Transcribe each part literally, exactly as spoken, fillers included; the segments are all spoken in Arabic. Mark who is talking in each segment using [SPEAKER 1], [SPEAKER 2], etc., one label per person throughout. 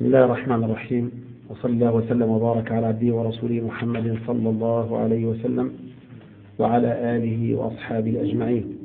[SPEAKER 1] الله الرحمن الرحيم، وصلى الله وسلم وبارك على عبده ورسوله محمد صلى الله عليه وسلم وعلى آله وأصحابه أجمعين.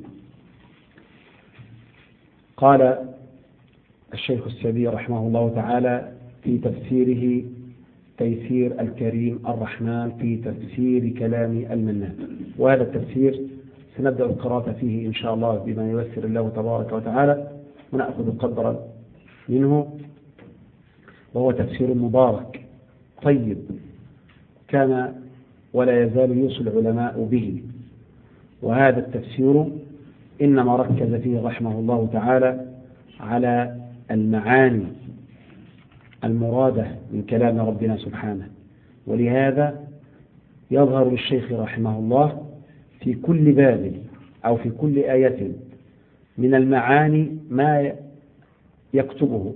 [SPEAKER 1] قال الشيخ السعدي رحمه الله تعالى في تفسيره تيسير الكريم الرحمن في تفسير كلام المنان، وهذا التفسير سنبدأ القراءة فيه إن شاء الله بما ييسر الله تبارك وتعالى، ونأخذ قدرا منه، وهو تفسير مبارك طيب كان ولا يزال يوصي العلماء به. وهذا التفسير إنما ركز فيه رحمه الله تعالى على المعاني المرادة من كلام ربنا سبحانه، ولهذا يظهر للشيخ رحمه الله في كل باب أو في كل آية من المعاني ما يكتبه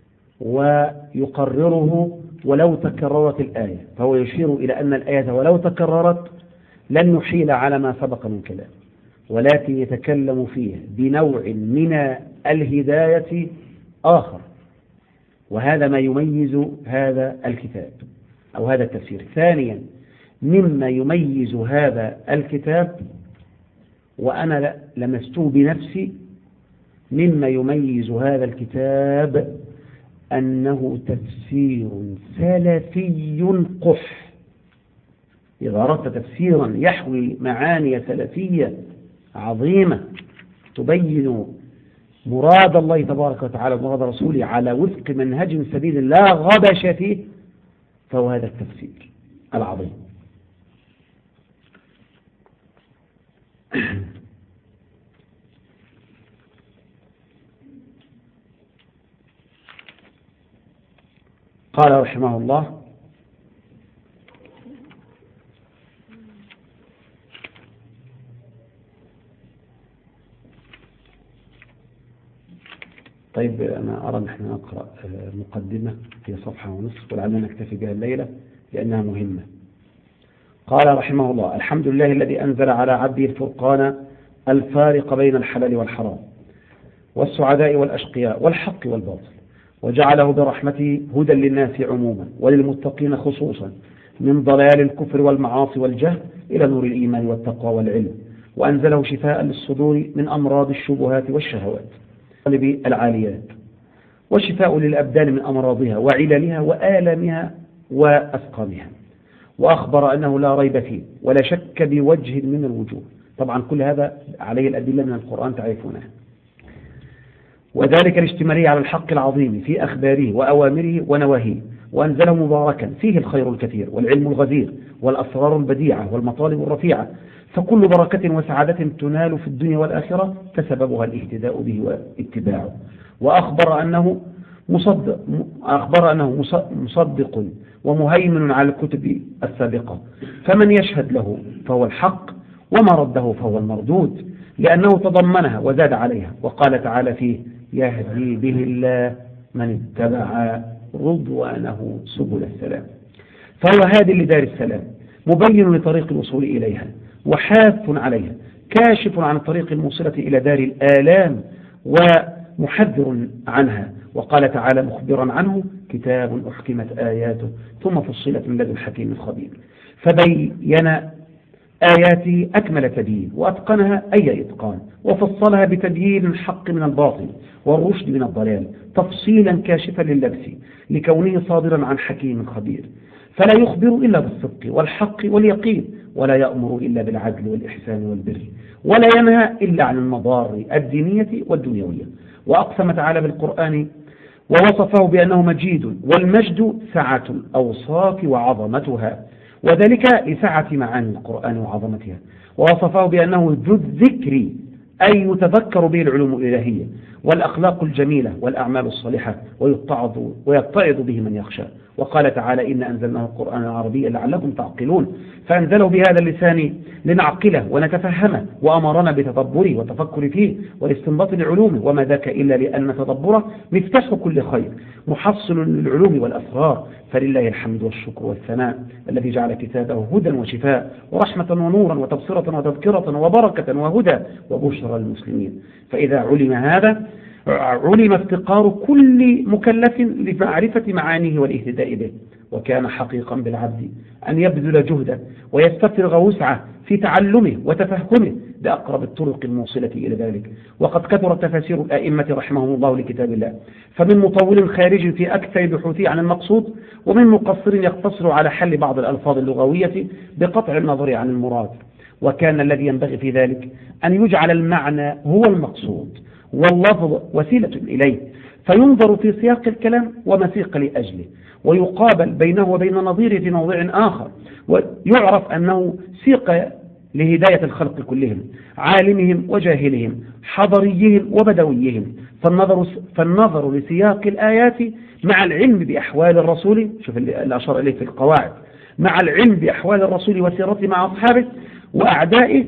[SPEAKER 1] ويقرره ولو تكررت الآية، فهو يشير إلى أن الآية ولو تكررت لن يحيل على ما سبق من كلام، ولكن يتكلم فيه بنوع من الهداية آخر، وهذا ما يميز هذا الكتاب أو هذا التفسير. ثانيا، مما يميز هذا الكتاب وأنا لمسته بنفسي، مما يميز هذا الكتاب أنه تفسير سلفي قح. إذا أردت تفسيرا يحوي معاني سلفية عظيمة تبين مراد الله تبارك وتعالى ومراد رسوله على وفق منهج سبيل لا غبش فيه، فهو هذا التفسير العظيم. قال رحمه الله: طيب أنا أرى أن احنا نقرأ مقدمة في صفحة ونصف ولعلنا نكتفي بها الليلة لأنها مهمة. قال رحمه الله: الحمد لله الذي أنزل على عبده الفرقان الفارق بين الحلال والحرام والسعداء والأشقياء والحق والباطل، وجعله برحمته هدى للناس عموما وللمتقين خصوصا، من ضلال الكفر والمعاصي والجهل إلى نور الإيمان والتقوى والعلم، وأنزله شفاء للصدور من أمراض الشبهات والشهوات العاليات، وشفاء للأبدان من أمراضها وعللها وآلامها وأسقامها، وأخبر أنه لا ريب فيه ولا شك بوجه من الوجوه. طبعا كل هذا عليه الأدلة من القرآن تعرفونها، وذلك الاشتمالية على الحق العظيم في أخباره وأوامره ونواهيه، وأنزله مباركا فيه الخير الكثير والعلم الغزير والأسرار البديعة والمطالب الرفيعة، فكل بركة وسعادة تنال في الدنيا والآخرة فسببها الاهتداء به واتباعه. وأخبر أنه مصدق, أخبر أنه مصدق ومهيمن على الكتب السابقة، فمن يشهد له فهو الحق، وما رده فهو المردود، لأنه تضمنها وزاد عليها. وقال تعالى فيه: يهدي به الله من اتبع رضوانه سبل السلام. فهو هادي لدار السلام، مبين لطريق الوصول إليها، وحاث عليها، كاشف عن الطريق الموصلة إلى دار الآلام، ومحذر عنها. وقال تعالى مخبرا عنه: كتاب أحكمت آياته ثم فصلت من لدن حكيم خبير. فبين آياته أكمل تبيين وأتقنها أي إتقان، وفصلها بتبيين الحق من الباطل والرشد من الضلال، تفصيلا كاشفا للبس لكونه صادرا عن حكيم خبير. فلا يخبر إلا بالصدق والحق واليقين، ولا يأمر إلا بالعدل والإحسان والبر، ولا ينهى إلا عن المضار الدينية والدنيوية. وأقسم تعالى بالقرآن ووصفه بأنه مجيد، والمجد سعة الأوصاف وعظمتها، وذلك لسعة معاني القرآن وعظمتها. ووصفه بأنه ذو الذكر، أي يتذكر به العلوم الإلهية والأخلاق الجميلة والأعمال الصالحة، ويتعظ ويتعظ به من يخشى. وقال تعالى: إن أنزلناه قرآنا عربيا لعلكم تعقلون، فأنزله بهذا اللسان لنعقله ونتفهمه، وأمرنا بتدبره وتفكر فيه والاستنباط لعلومه، وما ذاك إلا لأن تدبره مفتاح كل خير محصل للعلوم والأسرار. فلله الحمد والشكر والثناء الذي جعل كتابه هدى وشفاء ورحمة ونورا وتبصرة وتذكرة وبركة وهدى وبشرى للمسلمين. فإذا علم هذا علم افتقار كل مكلف لمعرفة معانيه والاهتداء به، وكان حقيقا بالعبد أن يبذل جهده ويستفرغ وسعه في تعلمه وتفهمه بأقرب الطرق الموصلة إلى ذلك. وقد كثرت تفاسير الأئمة رحمهم الله لكتاب الله، فمن مطول خارج في أكثر بحوثه عن المقصود، ومن مقصر يقتصر على حل بعض الألفاظ اللغوية بقطع النظر عن المراد. وكان الذي ينبغي في ذلك أن يجعل المعنى هو المقصود واللفظ وسيلة إليه، فينظر في سياق الكلام ومسيق لأجله، ويقابل بينه وبين نظيره في موضع آخر، ويعرف أنه سيق لهداية الخلق كلهم، عالمهم وجاهلهم، حضريهم وبدويهم. فالنظر, فالنظر لسياق الآيات مع العلم بأحوال الرسول، شوف اللي أشار إليه في القواعد، مع العلم بأحوال الرسول وسيرته مع أصحابه وأعدائه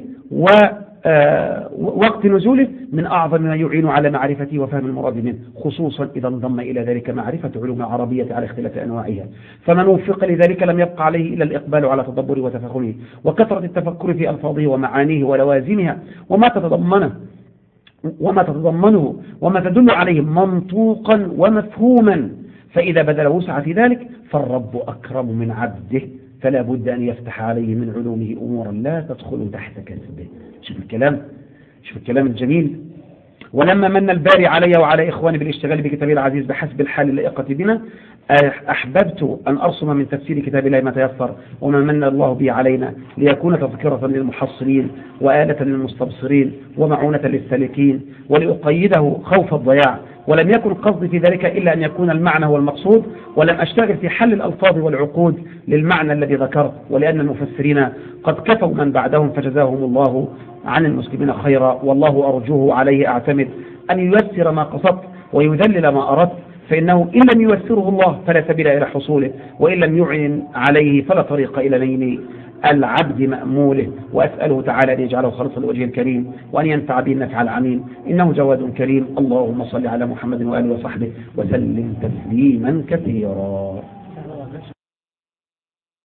[SPEAKER 1] ووقت نزوله، من أعظم ما يعين على معرفته وفهم المراد منه، خصوصا إذا انضم إلى ذلك معرفة علوم العربية على اختلاف أنواعها. فمن وفق لذلك لم يبقى عليه إلا الإقبال على تدبر وتفهمه وكثرة التفكر في ألفاظه ومعانيه ولوازمها وما تتضمنه وما تتضمنه وما تدل عليه منطوقا ومفهوما. فإذا بذل وسع في ذلك فالرب أكرم من عبده، فلا بد أن يفتح عليه من علومه أمورا لا تدخل تحت كسبه. شوف الكلام، شوف الكلام الجميل. ولما من الباري علي وعلى إخواني بالاشتغال بكتابه العزيز بحسب الحال اللائقة بنا، أحببت أن أرسم من تفسير كتاب الله ما تيسر وما من الله به علينا، ليكون تذكرة للمحصلين وآلة للمستبصرين ومعونة للسالكين، ولأقيده خوف الضياع. ولم يكن قصدي في ذلك إلا أن يكون المعنى هو المقصود، ولم أشتغل في حل الألفاظ والعقود للمعنى الذي ذكرت، ولأن المفسرين قد كفوا من بعدهم فجزاهم الله عن المسلمين خيرا، والله أرجوه عليه أعتمد أن ييسر ما قصدت ويذلل ما أردت، فإنه إن لم ييسره الله فلا سبيل إلى حصوله، وإن لم يعن عليه فلا طريق إلى نيل العبد مأموله. وأسأله تعالى أن يجعله خالصا لوجهه الكريم، وأن ينفع به النفع العميم، إنه جواد كريم. اللهم صل على محمد وآله وصحبه وسلم تسليما كثيرا.